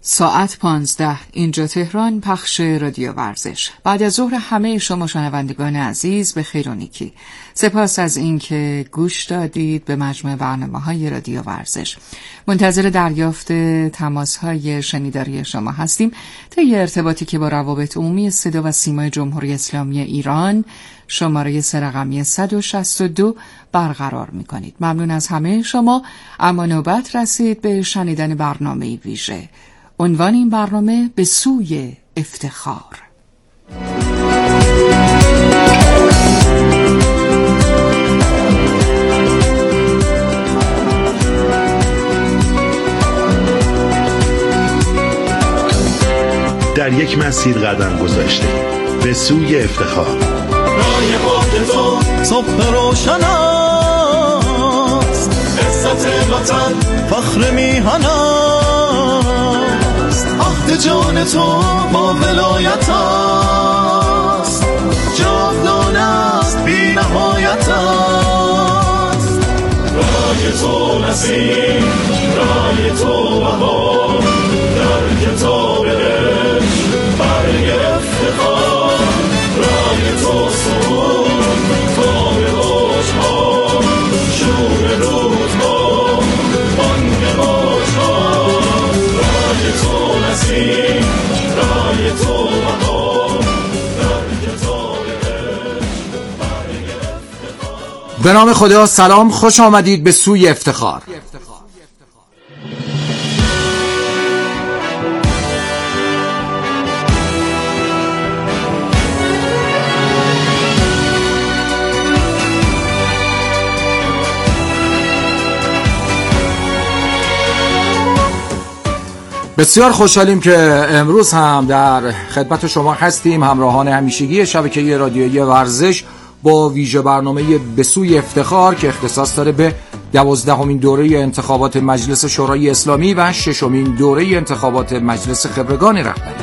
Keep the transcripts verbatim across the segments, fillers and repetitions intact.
ساعت پانزده، اینجا تهران، پخش رادیو ورزش. بعد از ظهر همه شما شنوندگان عزیز به خیر و نیکی. سپاس از اینکه گوش دادید به مجموع برنامه‌های رادیو ورزش. منتظر دریافت تماس‌های شنیداری شما هستیم طی ارتباطی که با روابط عمومی صدا و سیمای جمهوری اسلامی ایران شماره سه رقمی صد و شصت و دو برقرار می‌کنید. ممنون از همه شما. اما نوبت رسید به شنیدن برنامه ویژه. عنوان این برنامه به سوی افتخار. در یک مسیر قدم گذاشته به سوی افتخار. راه خود تو صبح روشن است، عزت وطن فخر میهن است، عهد جان تو با ولایت است، جاودان است بی نهایت است. راه تو نسیم، راه تو بهار، در کتاب عشق برگ افتخار. راه تو سرود، تاب عشقا، شور روزها، بانگ موجها. راه تو نسیم، راه تو بهار، در کتاب عشق برگ افتخار. به نام خدا. سلام، خوش آمدید به سوی افتخار. بسیار خوشحالیم که امروز هم در خدمت شما هستیم، همراهان همیشگی شبکه رادیویی ورزش، با ویژه برنامه به سوی افتخار که اختصاص داره به دوازدهمین دوره انتخابات مجلس شورای اسلامی و ششمین دوره انتخابات مجلس خبرگان رهبری.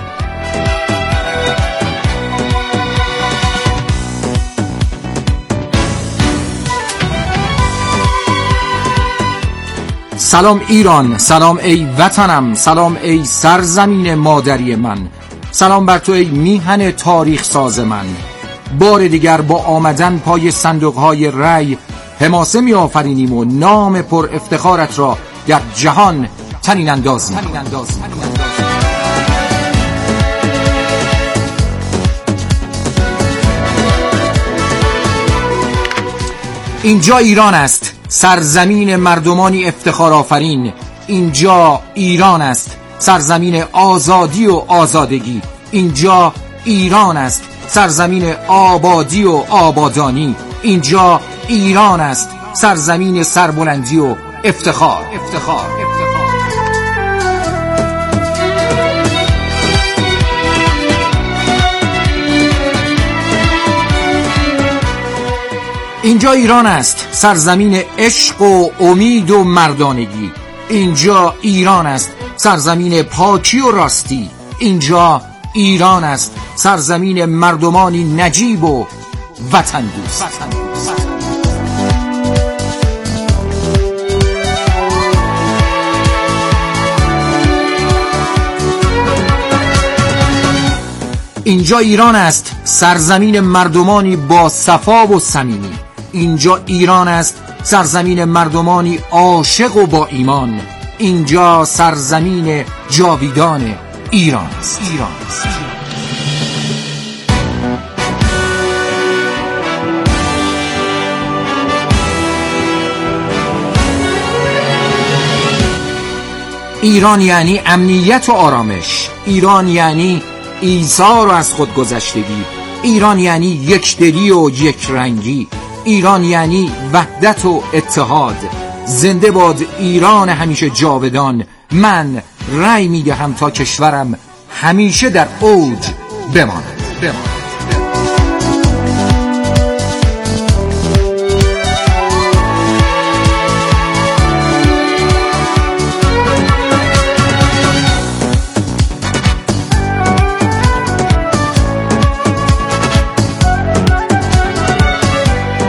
سلام ایران، سلام ای وطنم، سلام ای سرزمین مادری من، سلام بر تو ای میهن تاریخ ساز من. بار دیگر با آمدن پای صندوقهای رأی حماسه می آفرینیم و نام پر افتخارت را در جهان تنین انداز می کنیم. اینجا ایران است، سرزمین مردمانی افتخار آفرین. اینجا ایران است، سرزمین آزادی و آزادگی. اینجا ایران است، سرزمین آبادی و آبادانی. اینجا ایران است، سرزمین سربلندی و افتخار. افتخار افتخار اینجا ایران است، سرزمین عشق و امید و مردانگی. اینجا ایران است، سرزمین پاکی و راستی. اینجا ایران است، سرزمین مردمانی نجیب و وطن دوست. اینجا ایران است، سرزمین مردمانی با صفا و صمیمی. اینجا ایران است، سرزمین مردمانی عاشق و با ایمان. اینجا سرزمین جاویدان ایران است. ایران است. ایران یعنی امنیت و آرامش. ایران یعنی ایثار و از خود گذشتگی. ایران یعنی یکدلی و یک رنگی. ایران یعنی وحدت و اتحاد. زنده باد ایران همیشه جاودان. من رأی میدهم تا کشورم همیشه در اوج بماند. بماند.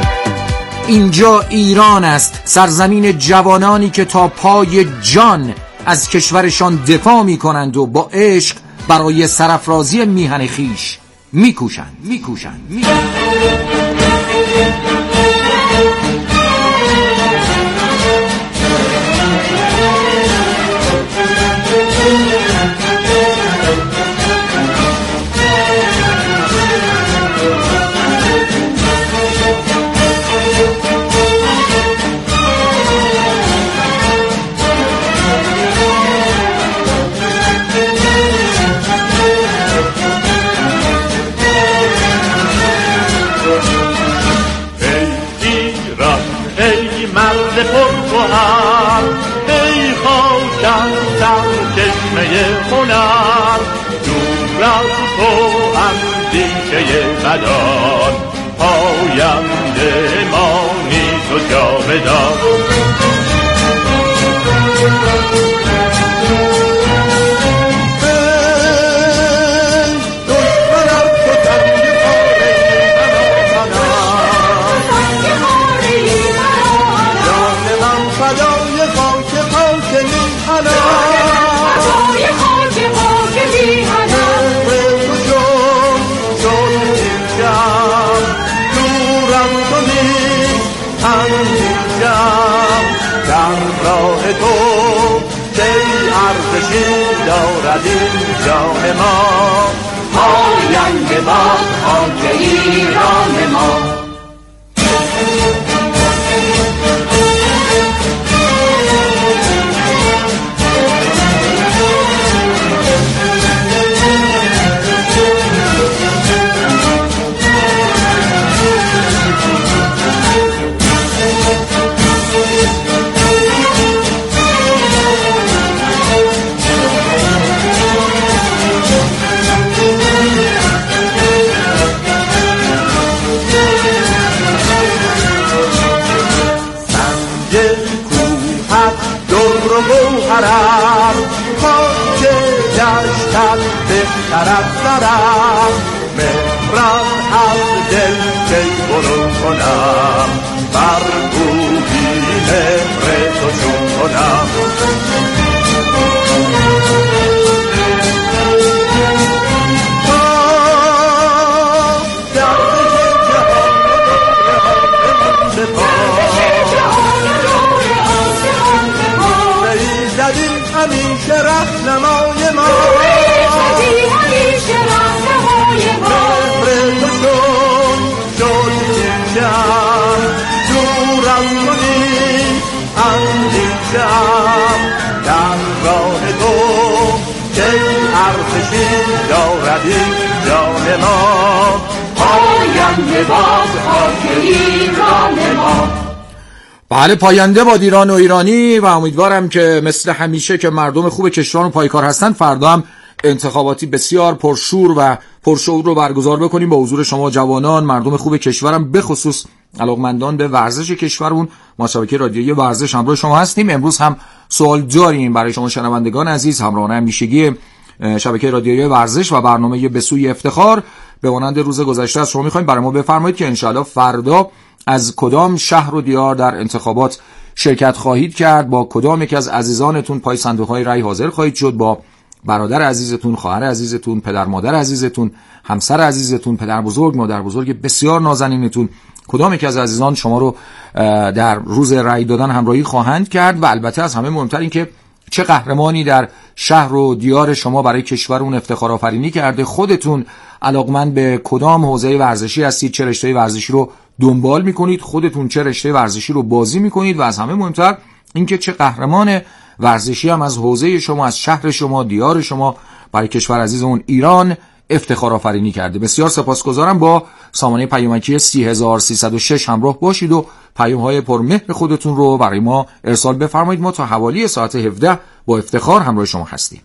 اینجا ایران است، سرزمین جوانانی که تا پای جان از کشورشان دفاع می کنند و با عشق برای سرافرازی میهن خیش میکوشند میکوشند میکوشند پرگوهر ای خاکم سرچشمه هنر دور از تو اندیشه بدان پاینده مانی تو جاودان دارد این جان ما پاینده باد خاک ایران ما گوهرم خاک دشتت بهتر از سرم مهرم از دل کی برون کنم بر بودی مهر تو چون کنم همیشه رهنمای ما همیشه رهنمای ما مهر تو شد شد اینجام دورم کنی اندیشم در راه تو که ارزشی دارد این جان ما پاینده باد خاک ایران ما. بله، پاینده باد ایران و ایرانی و امیدوارم که مثل همیشه که مردم خوب کشور و پایکار هستند فردا هم انتخاباتی بسیار پرشور و پرشور رو برگزار بکنیم با حضور شما جوانان مردم خوب کشورم، به خصوص علاقمندان به ورزش کشورمون. ما شبکه رادیویی ورزش همراه شما هستیم. امروز هم سوال داریم برای شما شنوندگان عزیز، همراهان همیشگی شبکه رادیویی ورزش و برنامه به سوی افتخار. به مانند روز گذشته از شما می‌خوایم برای ما بفرمایید که انشاءالله فردا از کدام شهر و دیار در انتخابات شرکت خواهید کرد، با کدام یک از عزیزانتون پای صندوق‌های رای حاضر خواهید شد، با برادر عزیزتون، خواهر عزیزتون، پدر مادر عزیزتون، همسر عزیزتون، پدر بزرگ، مادر بزرگ بسیار نازنینتون، کدام یک از عزیزان شما رو در روز رای دادن همراهی خواهند کرد. و البته از همه مهمتر این که چه قهرمانی در شهر و دیار شما برای کشور اون افتخار آفرینی کرده، خودتون علاقمند به کدام حوزه ورزشی هستید، چه رشته ورزشی رو دنبال میکنید، خودتون چه رشته ورزشی رو بازی میکنید و از همه مهمتر اینکه چه قهرمان ورزشی هم از حوزه شما، از شهر شما، دیار شما برای کشور عزیزمون ایران افتخار آفرینی کرده. بسیار سپاسگزارم. با سامانه پیامکی سی هزار و سیصد و شش همراه باشید و پیام‌های پرمهر خودتون رو برای ما ارسال بفرمایید. ما تا حوالی ساعت هفده با افتخار همراه شما هستیم.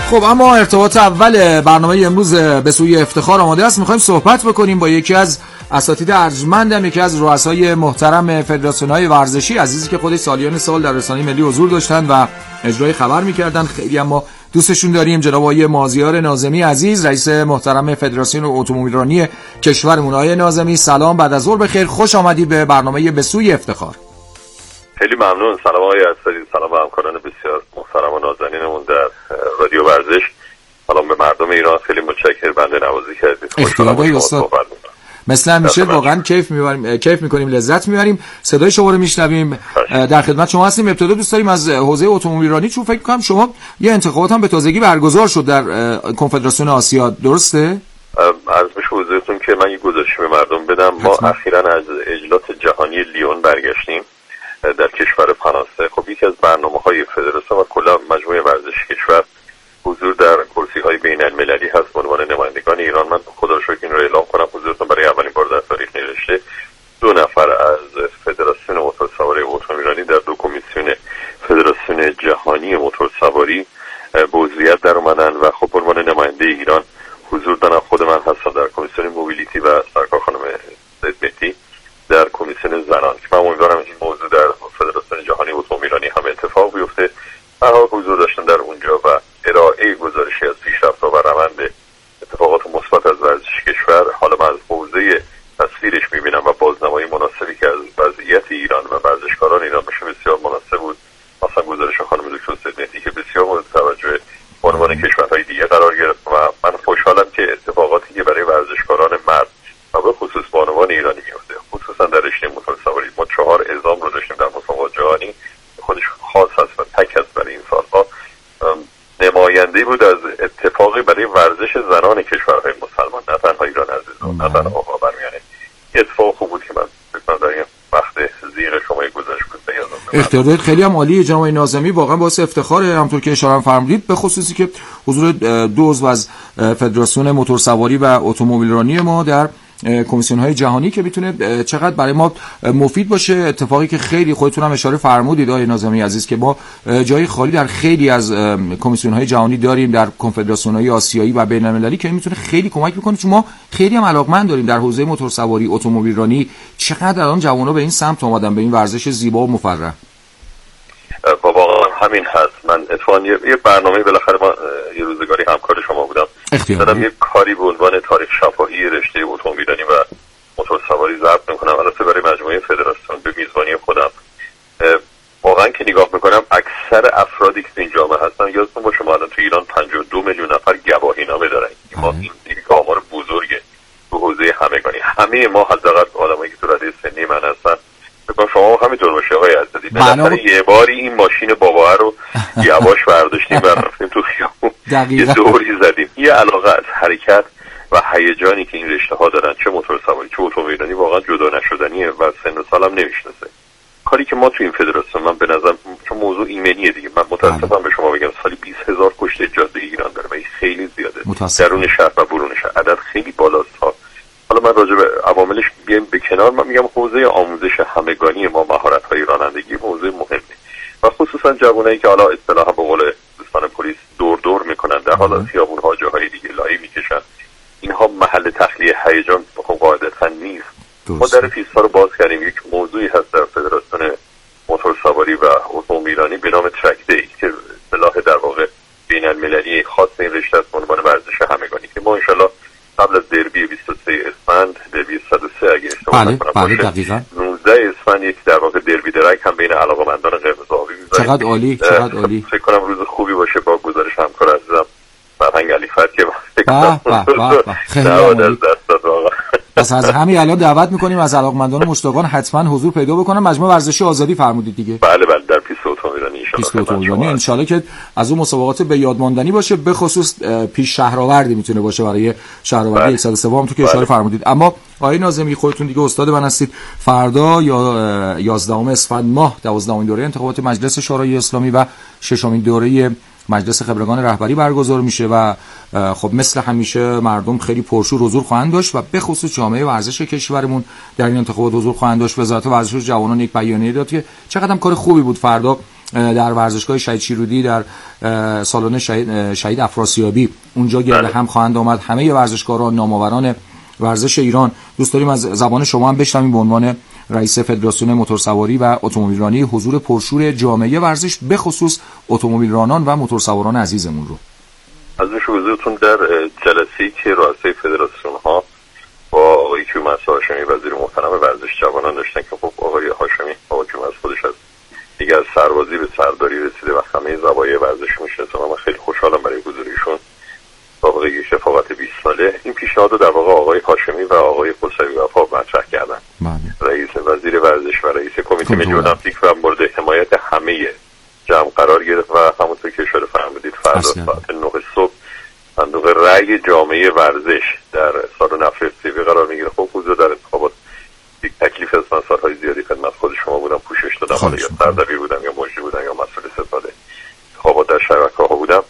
خب اما ارتباط اول برنامه امروز به سوی افتخار آماده است. میخوایم صحبت بکنیم با یکی از اساتید ارجمند، یکی از رؤسای محترم فدراسیون‌های ورزشی عزیزی که خودش سالیان سال در رسانه ملی حضور داشتن و اجرای خبر میکردن. خیلی اما دوستشون داریم. جناب آقای مازیار ناظمی عزیز، رئیس محترم فدراسیون اتومبیلرانی کشورمون. آقای ناظمی سلام، بعد از ظهر بخیر، خوش آمدید به برنامه به سوی افتخار. خیلی ممنون. سلام آقای اسدی، سلام به همکاران بسیار محترم و نازنینمون در رادیو ورزش. سلام به مردم ایران. خیلی متشکرم، بنده نوازی کردید. اختیار استاد. مثلا همیشه واقعا کیف می‌بریم، کیف می‌کنیم، لذت می‌بریم. صدای شما رو می‌شنویم. در خدمت شما هستیم. ابتدا دوست داریم از حوزه اتومبیلرانی، چون فکر کنم شما یه انتخابات هم به تازگی برگزار شد در کنفدراسیون آسیا، درسته؟ عرض بشه حضورتون که من یه گزارشی به مردم بدم. ما اخیراً از اجلاس جهانی لیون برگشتیم در کشور فرانسه. خب یکی از برنامه‌های فدراسیون و کلا مجموعه ورزش کشور حضور در کرسی‌های بین‌المللی هست. به عنوان نمایندگان ایران من خدا رو شکر این رو اعلام کنم حضورتون برای اولین بار در تاریخ نوشته دو نفر از فدراسیون موتورسواری اتومبیلرانی در دو کمیسیون فدراسیون جهانی موتورسواری به عضویت در اومدن و خب به عنوان نماینده ایران حضور دارن. خود من هستم در کمیسیون موبیلیتی و سرکار خانم زدمتی در کمیسیون زنان که من امیدوارم این موضوع در فدراسیون جهانی اتومبیلرانی هم اتفاق بیفته. من حضور داشتم در اونجا و ارائه گزارشی از پیشرفت‌ها و روند اتفاقات مثبت از ورزش کشور. حالا من از حوزه تصویرش می‌بینم و بازنمایی مناسبی که از وضعیت ایران و ورزشکاران ایران بشه بسیار مناسب بود. مثلا گزارش خانم دکتر زدمتی که بسیار مورد توجه به عنوان کشورهای دیگه قرار گرفت و من خوشحالم که اتفاقاتی که برای ورزشکاران مرد و به خصوص بانوان ایرانی میفته، خصوصا در رشته موتورسواری. ما چهار اعزام رو داشتیم در مسابقات جهانی، خودش خاص هست و تک هست برای این سالها. نماینده بود از اتفاقی برای ورزش زنان کشورهای مسلمان، نه تنها ایران عزیزان، نه تنها آقا برمیانه. اتفاق خوب بود که من فکر در این وقت زیر شما گذاشت بود بیازم. اختیارات خیلی هم عالی جناب ناظمی، واقعا باعث افتخاره. همونطور که اشاره فرمودید به خصوصی که حضور دو عضو از فدراسیون موتورسواری و اتومبیلرانی ما در کمیسیون های جهانی که میتونه چقدر برای ما مفید باشه. اتفاقی که خیلی خودتون هم اشاره فرمودید آقای ناظمی عزیز که ما جای خالی در خیلی از کمیسیون های جهانی داریم، در کنفدراسیون های آسیایی و بین المللی، که میتونه خیلی کمک بکنه، چون ما خیلی هم علاقمند داریم در حوزه موتورسواری اتومبیلرانی. چقدر الان جوانا به این سمت اومدن، به این ورزش زیبا و مفرح. واقعا همین هست. من اتفاقا یه برنامه بالاخره ما یه روزگاری همکار شما بودم، دارم یه کاری به عنوان تاریخ شفاهی رشته اتومبیلرانی و موتورسواری ضبط میکنم، البته برای مجموعه فدراسیون به میزبانی خودم. واقعا که نگاه میکنم اکثر افرادی که این جامعه هستن، یادتون باشه ما الان تو ایران پنجاه و دو میلیون نفر گواهینامه دارن. ما این دیگه آمار بزرگه تو حوزه همگانی. همه ما حداقل آدمایی که تو رده سنی من هستن، بگم شما همینطور باشه آقای عزیزی، بالاخره یه باری این ماشین بابا رو یواش برداشتیم و رفتیم تو خیابون یه دوری زدیم. یه علاقه از حرکت و هیجانی که این رشته ها دارن، چه موتورسواری چه اتومبیلرانی، واقعا جدا نشدنیه و سن و سالم نمیشناسه. کاری که ما تو این فدراسیون، من به نظر چون موضوع ایمنیه دیگه، من متاسفم به شما بگم سالی بیست هزار کشته جاده ایران داره و این خیلی زیاده، درون شهر و برون شهر عدد خیلی بالاست ها. حالا من راجع به عواملش بیایم به کنار، من میگم حوزه آموزش همگانی ما، مهارت‌های رانندگی موضوع مهمه و خصوصا جوانایی که حالا اصطلاحا به قول دوستان پلیس دور دور میکنن، در حال خیابون‌ها جاهای دیگه لای میکشن. اینها محل تخلیه هیجان قاعدتاً نیست. ما در پیستا رو باز کردیم. یک موضوعی هست در فدراسیون موتورسواری و اتومبیلرانی به نام ترک دی که اصطلاح در واقع بین‌المللی خاص این رشته است، به عنوان ورزش همگانی که ما ان شاءالله قبل از دربی بیست و سه اسفند، دربی صد و سه اگه اشتباه نکنم بله بله دقیقاً نوزده اسفند یک در واقع دربی درک هم بین علاقه‌مندان قرمز آبی می‌ذاریم. چقدر عالی، چقدر عالی. فکر کنم روز خوبی باشه با گزارش همکار عزیزم فرهنگ علیفت که فکر کنم خیلی عالی. پس از همین الان دعوت می‌کنیم از علاقه‌مندان و مشتاقان حتما حضور پیدا بکنن. مجمع ورزشی آزادی فرمودید دیگه؟ بله بله در پیست اتومبیلرانی ان پیست اتومبیلرانی ان شاءالله که از اون مسابقات به یاد ماندنی باشه، به خصوص پیش شهرآوردی میتونه باشه برای شهرآوردی صد و سه هم تو که اشاره فرمودید. اما آقای ناظمی خودتون دیگه استاد من هستید. فردا یا یازدهم اسفند ماه دوازدهمین دوره انتخابات مجلس شورای اسلامی و ششمین دوره مجلس خبرگان رهبری برگزار میشه و خب مثل همیشه مردم خیلی پرشور حضور خواهند داشت و به خصوص جامعه ورزش کشورمون در این انتخابات حضور خواهند داشت. وزارت ورزش و جوانان یک بیانیه داد که چقدر کار خوبی بود فردا در ورزشگاه شهید شیرودی در سالن شهید, شهید افراسیابی اونجا گرد هم خواهند آمد. همه ورزشکاران، نامآوران ورزش ایران. دوست داریم از زبان شما هم بشنویم به عنوان رئیس فدراسیون موتورسواری و اتومبیلرانی حضور پرشور جامعه ورزش به خصوص اتومبیلرانان و موتورسواران عزیزمون رو. از حضورتون در جلسه‌ای که رؤسای فدراسیون ها با آقای کیومرث هاشمی وزیر محترم ورزش جوانان داشتن که خب آقای هاشمی آقای کیومرث خودش از دیگه از سربازی به سرداری رسیده و همه زوایای ورزش میشناسه. من خیلی خوشحالم برای حضور ایشون. سابقه یک رفاقت بیست ساله این پیشنهاد رو در واقع آقای هاشمی و آقای خسروی وفا مطرح کردن. رئیس وزیر ورزش و رئیس کمیته ملی المپیک و مورد حمایت همه جمع قرار گرفت و همونطور که اشاره فرمودید فردا ساعت نه صبح صندوق رأی جامعه ورزش در سالن افراسیابی قرار میگیره. خب حضور در انتخابات یک تکلیف از من سالهای زیادی خدمت خود شما بودم، پوشش دادم، حالا یا سردبیر بودم یا مجری بودم یا مسئول ستاد انتخابات در شبکه‌ها بودم.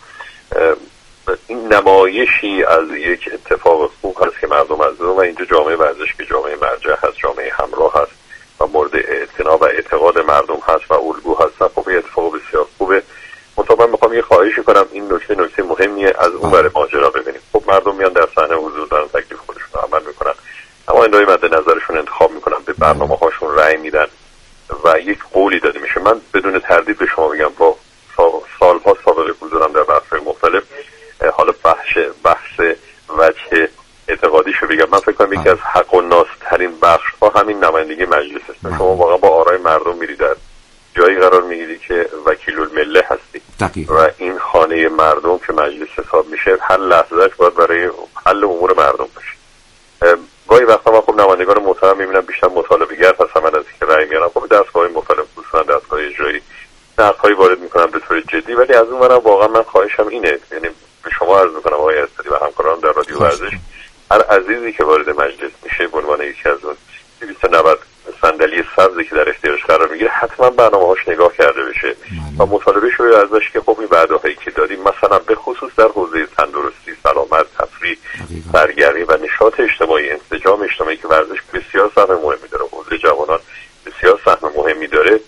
این نمایشی از یک اتفاق خوب هست که مردم از اون و اینجا جامعه ورزش که جامعه مرجع هست، جامعه همراه هست و مورد اعتنا و اعتقاد مردم هست و الگو هست. خب این اتفاق بسیار خوبه. منتها من میخوام یه خواهشی کنم، این نکته نکته مهمیه، از اون ور ماجرا ببینیم. خب مردم میان در صحنه حضور دارن، تکلیف خودشون رو عمل میکنن، اما این مد نظرشون انتخاب میکنن، به برنامه هاشون رأی میدن و یک قولی داده میشه. من بدون تردید به شما میگم با سالها سابقه حضورم در بحث‌های مختلف، حالا بحث بحث وجه اعتقادیشو بگم، من فکر کنم یکی از حق و ناس ترین بخش ها همین نمایندگی مجلس است. شما واقعا با آرای مردم میری در جایی قرار میگیری که وکیل الملت هستی دقیقا. و این خانه مردم که مجلس حساب میشه هر لحظهش باید برای حل امور مردم باشه. گاهی وقتا من خب نمایندگان محترم میبینم بیشتر مطالبه‌گر هستن از اینکه رأی میارن. خب دستگاه مختلف خصوصا دستگاه اجرایی نقدهایی وارد میکنن به طور جدی، ولی از اون ورا واقعا من خواهشم اینه، یعنی به شما عرض میکنم آقای استادی و همکاران در رادیو ورزش، هر عزیزی که وارد مجلس میشه به عنوان یکی از اون دویست و نود صندلی سبزی که در اختیارش قرار میگیره حتما برنامه‌هاش نگاه کرده بشه و مطالبه شده ازش که خب این وعده‌هایی که دادیم مثلا به خصوص در حوزه تندرستی، سلامت، تفریح، سرگرمی و نشاط اجتماعی، انسجام اجتماعی که ورزش بسیار سهم مهمی داره، حوزه جوانان بسیار سهم مهمی داره،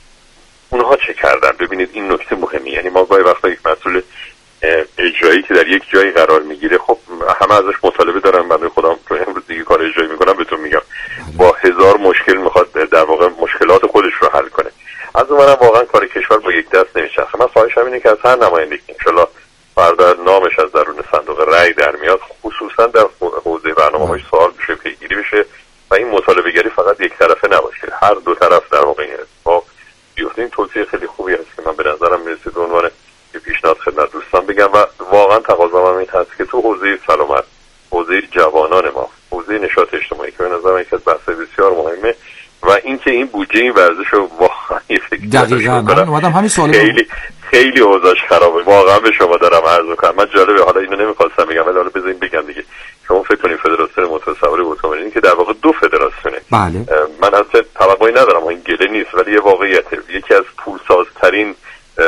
اونها چه کردن؟ ببینید این نکته مهمی، یعنی ما گاهی وقتا یک مسئول اجرایی که در یک جایی قرار میگیره خب همه ازش مطالبه دارن. بنده خودم تو امروز دیگه کار اجرایی میکنم بهتون میگم با هزار مشکل میخواد در واقع مشکلات خودش رو حل کنه. از اونورم واقعا کار کشور با یک دست نمیچرخه. من خواهشم اینه که از هر نمایندگی ان شاءالله فردا نامش از درون صندوق رأی در میاد، خصوصا در حوزه برنامه‌های سوال بشه، پیگیری بشه و این مطالبه گری فقط یک طرفه نباشه، هر دو طرف در واقع این اتفاق بیفته. این توصیه خیلی خوبی است که من به نظرم میرسه به عنوان یه پیشنهاد خدمت دوستان بگم و واقعا تقاضام این هست که تو حوزه سلامت، حوزه جوانان ما، حوزه نشاط اجتماعی که به نظرم یکی از بحث‌های بسیار مهمه و اینکه این بودجه این ورزش رو واقعا یه فکر دقیقاً من اومدم همین سوال خیلی خیلی اوضاعش خرابه واقعا. به شما دارم عرض می‌کنم، من جالبه حالا اینو نمی‌خواستم بگم ولی حالا بذارین بگم دیگه. شما فکر کنید فدراسیون موتورسواری اتومبیل که در واقع دو فدراسیونه، بله من اصلا توقعی ندارم این گله نیست، ولی یه واقعیت یکی از پولسازترین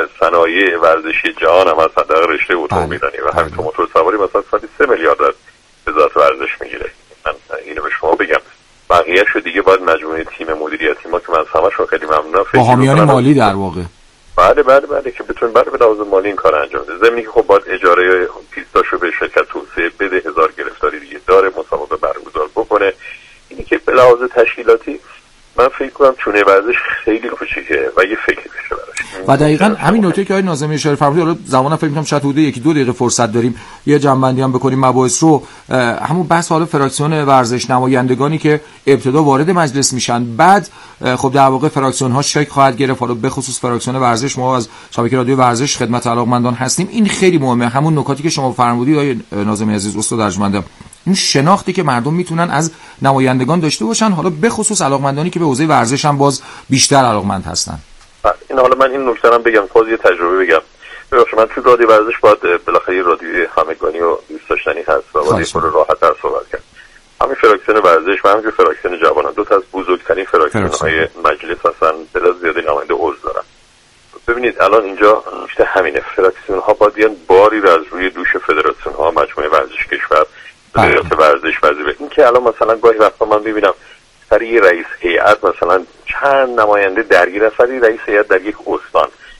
صنایع ورزشی جهان هم هست در رشته اتومبیلرانی و همینطور موتورسواری مثلا سالی سه میلیارد از وزارت ورزش میگیره. من اینو به شما بگم، بقیه‌اش رو دیگه باید مجموعه تیم مدیریتی ما که من از همه‌شون خیلی ممنونم، با حامیان مالی در واقع بله بله بله که بتون بله به لحاظ مالی این کار انجام بده. ضمنی که خب باید اجاره پیستاشو به شرکت توسعه بده، هزار گرفتاری دیگه داره، مسابقه برگزار بکنه. اینی که به لحاظ تشکیلاتی من فکر کنم چونه ورزش خیلی کوچیکه و یه فکری بشه براش. و دقیقاً همین نکته که آقای ناظمی اشاره فرمودید، حالا زمانم فکر می‌کنم شاید حدود یکی دو دقیقه فرصت داریم یه جنبندی هم بکنیم مباحث رو. همون بحث حالا فراکسیون ورزش، نمایندگانی که ابتدا وارد مجلس میشن، بعد خب در واقع فراکسیون ها شکل خواهد گرفت. حالا به خصوص فراکسیون ورزش ما از شبکه رادیو ورزش خدمت علاقمندان هستیم. این خیلی مهمه، همون نکاتی که شما فرمودید آقای ناظمی عزیز، استاد ارجمندم، این شناختی که مردم میتونن از نمایندگان داشته باشن، حالا به خصوص علاقمندانی که به حوزه ورزش هم باز بیشتر علاقمند هستن. این حالا من این نکته رو بگم، باز یه تجربه بگم. ببخشید من تو رادیو ورزش باید بالاخره رادیو همگانی و دوست داشتنی هست و باید خود راحت تر صحبت کرد. همین فراکسیون ورزش و همین فراکسیون جوانان دو تا از بزرگترین فراکسیون‌های مجلس هستن، تعداد زیادی نماینده عضو دارن. ببینید الان اینجا نکته همینه، فراکسیون ها باید بیان باری رو از روی دوش فدراسیون ها، مجموعه ورزش کشور، وزارت ورزش وظیفه. این که الان مثلا گاهی وقتا من میبینم سر یه رئیس هیئت مثلا چند نماینده درگیر هستن، رئیس هیئت در یک استان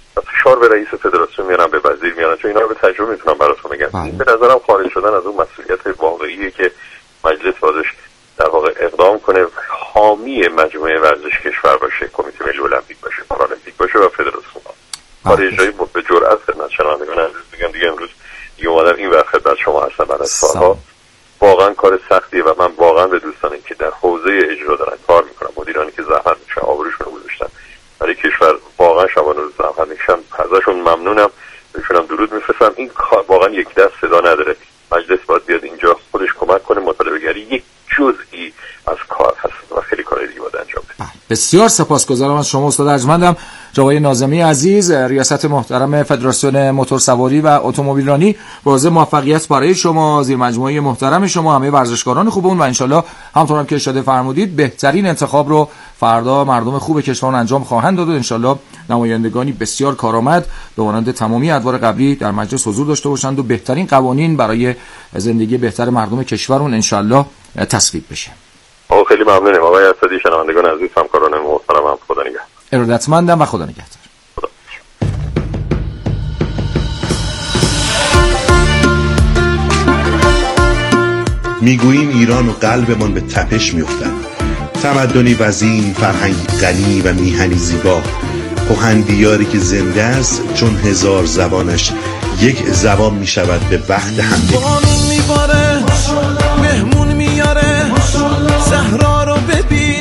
فشار به رئیس فدراسیون میارن، به وزیر میارن، چون اینا رو به تجربه میتونم براتون بگم. به نظرم خارج شدن از اون مسئولیت واقعیه که مجلس بازش در واقع اقدام کنه، حامی مجموعه ورزش کشور باشه، کمیته ملی المپیک باشه، پارالمپیک باشه و فدراسیون. کار اجرایی به جرأت خدمت شنوندگان عزیز بگم دیگه امروز دیگه اومدم این وقت خدمت شما هستم بعد از سالها. واقعا کار سختیه و من واقعا به دوستانی که در حوزه اجرا دارن کار میکنن، مدیرانی که زحمت میکشن، آبروشون رو گذاشتن برای کشور، واقعا شبانه روز زحمت میکشن، ازشون ممنونم، بهشونم درود میفرستم. این کار واقعا یک دست صدا نداره. مجلس باید بیاد اینجا خودش کمک کنه، مطالبه گری یک جزئی از کار هست و خیلی کار دیگه باید انجام بده. بسیار سپاسگزارم از شما استاد ارجمندم. جناب ناظمی عزیز، ریاست محترم فدراسیون موتورسواری و اتومبیلرانی، بازم موفقیت برای شما، زیر مجموعه محترم شما، همه ورزشکاران خوبون و انشالله همونطور هم که اشاره فرمودید بهترین انتخاب رو فردا مردم خوب کشور انجام خواهند داد و انشالله نمایندگانی بسیار کارآمد به مانند تمامی ادوار قبلی در مجلس حضور داشته باشند و بهترین قوانین برای زندگی بهتر مردم کشورون انشالله تصویب بشه. آقا خیلی ممنونم آقای اسدی، شنوندگان عزیز، همکاران محترمم، خدا نگهدار. ارادتمندم و خدا نگهدار. میگوییم ایران و قلبمان به تپش میافتد. تمدنی وزین، فرهنگی غنی و میهنی زیبا، کهن دیاری که زنده است چون هزار زبانش یک زبان میشود به وقت همدلی. بانون میباره، مهمون میاره، صحرا رو ببین،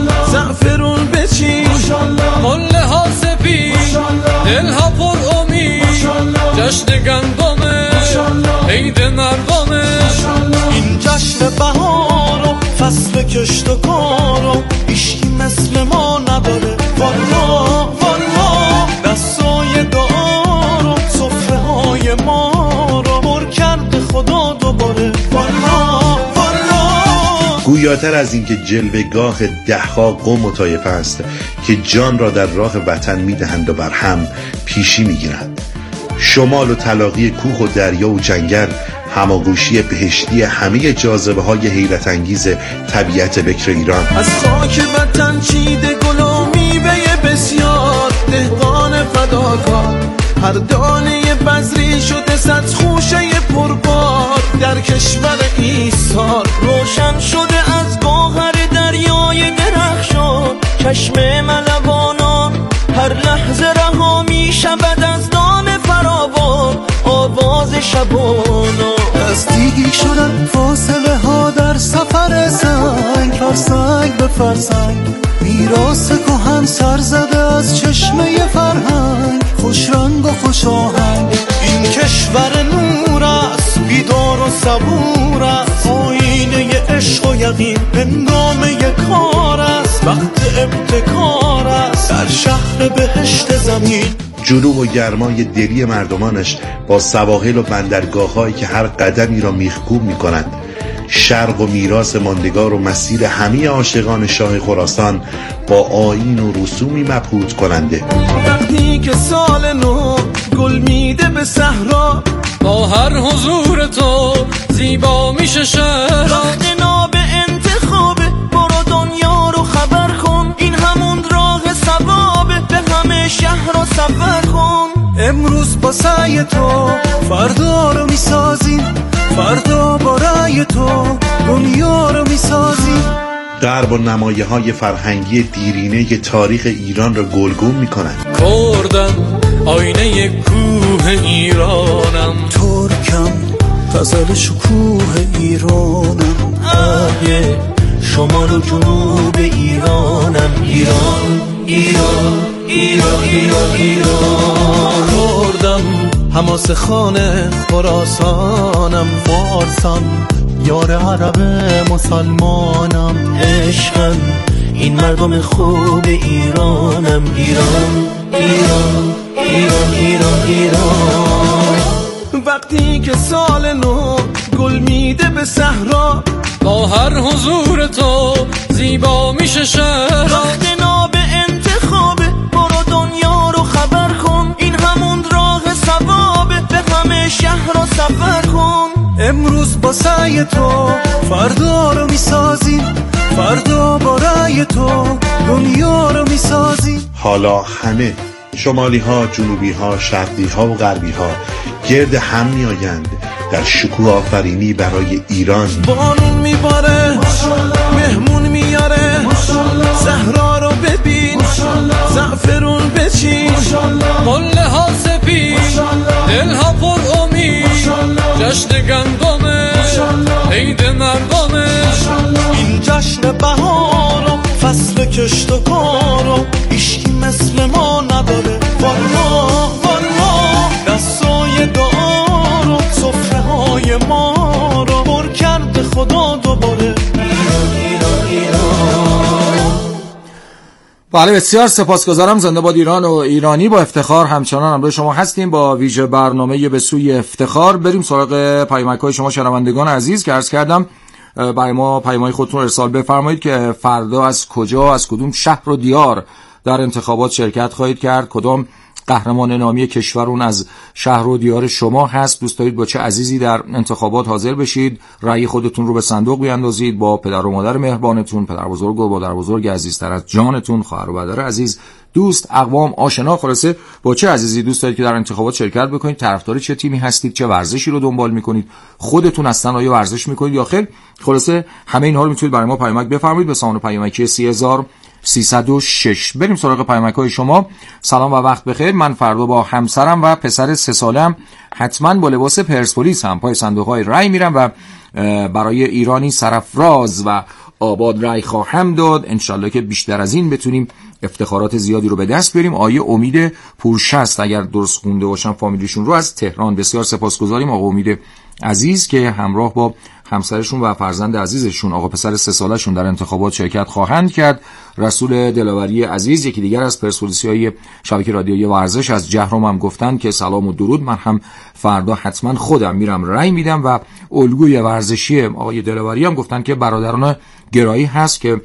زعفرون بچین، مله ها سفید، دل ها پر امید، جشن گندمه، عید مردمه، این جشن بهار و فصل کشت و کار و هیچکی مثل ما نداره. والا والا دستای دعا رو سفره های ما رو پر کرد خدا دوباره. والا والا گویاتر از این که جلوه‌گاه ده‌ها قوم و طایفه است که جان را در راه وطن میدهند و بر هم پیشی میگیرند. شمال و تلاقی کوه و دریا و جنگل، هماگوشی بهشتی همه جاذبه های حیرت انگیز طبیعت بکر ایران. از خاک وطن چیده گل و میوه بسیار، دهقان فداکار هر دانه بذری شده صد خوشه پربار. در کشور ایثار روشن شده از گوهر دریای درخشان، چشم ملوانان هر لحظه رها می شود از دان فراوان، آواز شبانا. نزدیک شدن فاصله ها در سفر سنگ، فرسنگ به فرسنگ، میراث کهن سر زده از چشمه فرهنگ، خوش رنگ و خوش آهنگ. این کشور نور است، بیدار و صبور است، آینه عشق و یقین، هنگامه کار است، وقت ابتکار است، در شهر بهشت زمین. جنوب و گرمای دلی مردمانش با سواحل و بندرگاه‌هایی که هر قدمی را میخکوب می‌کنند، شرق و میراث ماندگار و مسیر همه عاشقان شاه خراسان با آیین و رسومی مبهوت کننده. وقتی که سال نو گل میده به صحرا، با هر حضور تو زیبا میشه شهر. وقت ناب انتخابه، برو دنیا رو خبر کن، این همون راه ثوابه، به همه شهر رو سفر کن. امروز با سعی تو فردا رو میسازیم، فردا با رأی تو دنیا رو میسازیم. غرب و نمایه های فرهنگی دیرینه که تاریخ ایران را گلگون میکنند. کردم آینه کوه ایرانم، ترکم غزل شکوه ایرانم، آیه شمال و جنوب ایرانم. ایران ایران ایران ایران ایران کردم حماس خانه خراسانم، فارسم یار عرب مسلمانم، عشقم این مردم خوب ایرانم. ایران ایران ایران ایران ایران وقتی که سال نو گل میده به صحرا، با هر حضور تو زیبا میشه شهر. وقت ناب انتخابه، برو دنیا رو خبر کن، این همون راه ثوابه، به همه شهر رو سفر کن. امروز با سعی تو فردا رو میسازیم، فردا با رأی تو دنیا رو میسازیم. حالا همه شمالی ها، جنوبی ها، شرقی ها و غربی ها گرد هم می آیند در شکوه آفرینی برای ایران. بارون میباره، مهمون میاره، زهرا رو ببین، زعفرون بچین، مله ها سپید، دل ها پر امید، جشن گندمه، عید مردمه. این جشن بهارو، فصل کشت و کارو، ایشکی مثل ما نداره. والا والا دستای دعا رو، سفره های ما رو پر کرد خدا دوباره. ایران ایران ایران. بله بسیار سپاسگزارم. زنده باد ایران و ایرانی. با افتخار همچنان همراه شما هستیم با ویژه برنامه به سوی افتخار. بریم سراغ پیامک‌های شما شنوندگان عزیز که عرض کردم برای ما پیام‌های خودتون ارسال بفرمایید که فردا از کجا، از کدوم شهر و دیار در انتخابات شرکت خواهید کرد، کدام قهرمان نامی کشورون از شهر و دیار شما هست، دوست دارید با چه عزیزی در انتخابات حاضر بشید، رأی خودتون رو به صندوق بیاندازید، با پدر و مادر مهربانتون، پدر بزرگ و مادر بزرگ عزیزتر از جانتون، خواهر و برادر عزیز، دوست، اقوام، آشنا، خلاصه با چه عزیزی دوست دارید که در انتخابات شرکت بکنید، طرفدار چه تیمی هستید، چه ورزشی رو دنبال میکنید، خودتون اصلا آیا ورزش میکنید یا خیر. خلاصه همه اینها رو میتونید برای ما پیامک بفرمایید به سامان پیامکی سی هزار و سیصد و شش. بریم سراغ پیامک‌های شما. سلام و وقت بخیر. من فردا با همسرم و پسر سه سالم حتما با لباس پرسپولیس هم پای صندوق‌های رای میرم و برای ایرانی سرفراز و آباد رای خواهم داد. انشالله که بیشتر از این بتونیم افتخارات زیادی رو به دست بیاریم. آیه امید پورشست اگر درست خونده باشم فامیلیشون رو، از تهران. بسیار سپاسگزاریم آقا امید عزیز که همراه با همسرشون و فرزند عزیزشون آقا پسر سه سالشون در انتخابات شرکت خواهند کرد. رسول دلاوری عزیز یکی دیگر از پرسپولیسیای شبکه رادیویی ورزش از جهرم هم گفتن که سلام و درود، من هم فردا حتما خودم میرم رای میدم. و الگوی ورزشی آقای دلاوری هم گفتن که برادران گرایی هست که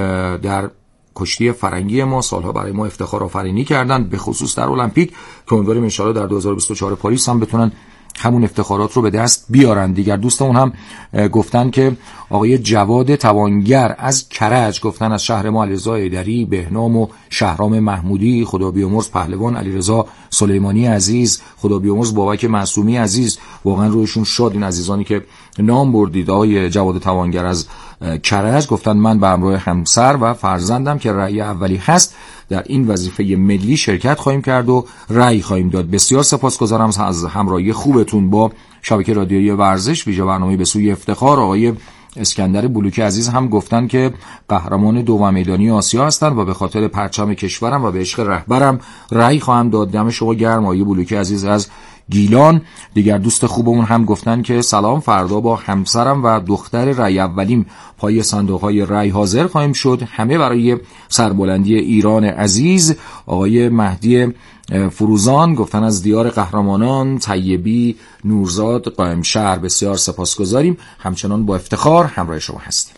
در کشتی فرنگی ما سالها برای ما افتخار آفرینی کردن، به خصوص در المپیک، که امیدواریم ان شاءالله در دو هزار و بیست و چهار پاریس هم بتونن همون افتخارات رو به دست بیارن. دیگر دوستمون هم گفتن که آقای جواد توانگر از کرج گفتن از شهر ما علیرضا ایدری، بهنام و شهرام محمودی، خدا بیامرز پهلوان، علیرضا سلیمانی عزیز، خدا بیامرز بابک معصومی عزیز، واقعا رویشون شاد این عزیزانی که نام بردید. آقای جواد توانگر از کرج گفتن من به همراه همسر و فرزندم که رأی اولی هست در این وظیفه ملی شرکت خواهیم کرد و رأی خواهیم داد. بسیار سپاسگزارم از همراهی خوبتون با شبکه رادیویی ورزش. ویژه برنامه به سوی افتخار. آقای اسکندر بلوکی عزیز هم گفتن که قهرمان دوم میدانی آسیا هستند و به خاطر پرچم کشورم و به عشق رهبرم رأی خواهم داد. دم شما گرم آقای بلوکی عزیز از گیلان. دیگر دوست خوبمون هم گفتن که سلام، فردا با همسرم و دختر رأی اولیم پای صندوق‌های رأی حاضر خواهیم شد، همه برای سربلندی ایران عزیز. آقای مهدی فروزان گفتن از دیار قهرمانان، طیبی، نورزاد، قائم شهر. بسیار سپاسگزاریم، همچنان با افتخار همراه شما هستیم.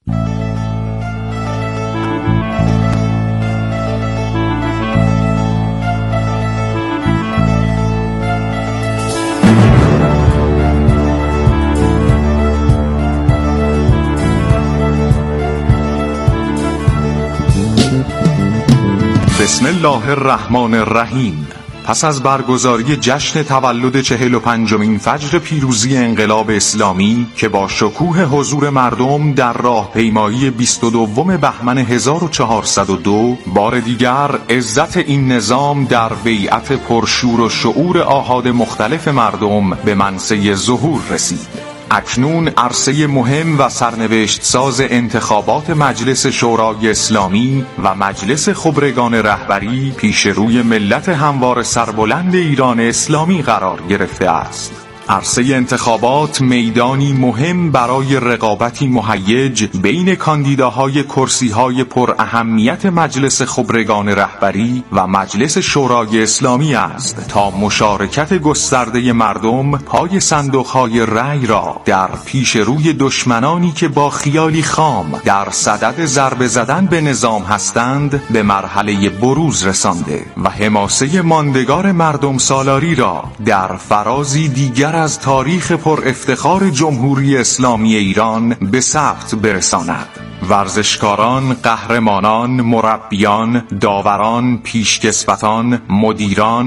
بسم الله الرحمن الرحیم. پس از برگزاری جشن تولد چهل و پنجمین فجر پیروزی انقلاب اسلامی که با شکوه حضور مردم در راهپیمایی بیست و دوم بهمن هزار و چهارصد و دو، بار دیگر عزت این نظام در بیعت پرشور و شعور آحاد مختلف مردم به منصه ظهور رسید. اکنون عرصه مهم و سرنوشت ساز انتخابات مجلس شورای اسلامی و مجلس خبرگان رهبری پیش روی ملت هموار سربلند ایران اسلامی قرار گرفته است. عرصه انتخابات میدانی مهم برای رقابتی مهیج بین کاندیداهای کرسی‌های پر اهمیت مجلس خبرگان رهبری و مجلس شورای اسلامی است تا مشارکت گسترده مردم پای صندوق‌های رأی را در پیش روی دشمنانی که با خیالی خام در صدد ضربه زدن به نظام هستند به مرحله بروز رسانده و حماسه ماندگار مردم سالاری را در فرازی دیگر از تاریخ پر افتخار جمهوری اسلامی ایران به ثبت برساند. ورزشکاران، قهرمانان، مربیان، داوران، پیشکسوتان، مدیران